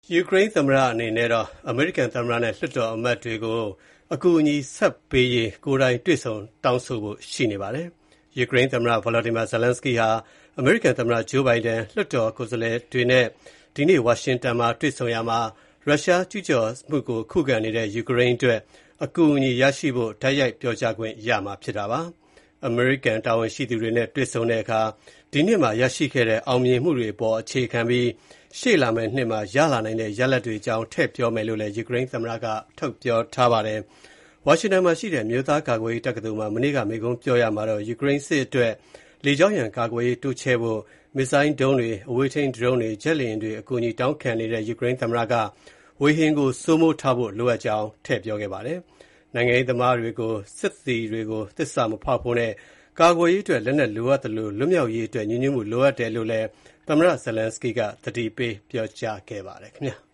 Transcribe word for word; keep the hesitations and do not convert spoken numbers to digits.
ယူကရိန်းသမ္မတအနေနဲ့တော့အမေရိကန်သမ္မတနဲ့လွှတ်တော်အမတ်တွေကိုအကူအညီဆက်ပေးရေးကိုယ်တိုင်တွေ့ဆုံတောင်းဆိုဖို့ရှိနေပါတယ်။ ယူကရိန်းသမ္မတ Volodymyr Zelenskyy ဟာအမေရိကန်သမ္မတ Joe Biden ၊လွှတ်တော်ကိုယ်စားလှယ်တွေနဲ့ဒီနေ့ဝါရှင်တန်မှာတွေ့ဆုံရာမှာရုရှားကျူးကျော်မှုကိုခုခံနေတဲ့ယူကရိန်းအတွက်အကူအညီရရှိဖို့တိုက်ရိုက်ပြောကြားခွင့်ရမှာဖြစ်ပါတယ်။ အမေရိကန်တာဝန်ရှိသူတွေနဲ့တွေ့ဆုံတဲ့အခါဒီနှစ်မှာရရှိခဲ့တဲ့အောင်မြင်မှုတွေအပေါ်အခြေခံပြီးရှေ့လာမယ့်နှစ်မှာရလာနိုင်တဲ့ရလဒ်တွေအကြောင်းထည့်ပြောမယ်လို့လည်းယူကရိန်းသမ္မတကထုတ်ပြောထားပါတယ်။ ဝါရှင်တန်မှာရှိတဲ့အမျိုးသားကာကွယ်ရေးတက္ကသိုလ်မှာမနေ့ကမိန့်ခွန်းပြောရာမှာတော့ယူကရိန်းစစ်အတွက်လေကြောင်းရန်ကာကွယ်ရေးတိုးချဲ့ဖို့၊ မစ်ဇိုင်းဒုံးတွေ၊ အဝေးထိန်းဒရုန်းတွေ၊ ဂျက်လေယာဉ်တွေအကူအညီတောင်းခံနေတဲ့ယူကရိန်းသမ္မတကဝေဟင်ကိုစိုးမိုးထားဖို့လိုအပ်ကြောင်းထည့်ပြောခဲ့ပါတယ်။ နိုင်ငံရေးသမားတွေကိုစစ်သည်တွေကိုသစ္စာမဖောက်ဖို့နဲ့ကာကွယ်ရေးအတွက်လက်နက်လိုအပ်သလိုလွတ်မြောက်ရေးအတွက်ညီညွတ်မှုလိုအပ်တယ်လို့လည်းသမ္မတ Zelenskyy ကသတိပေးပြောကြားခဲ့ပါတယ်ခင်ဗျာ။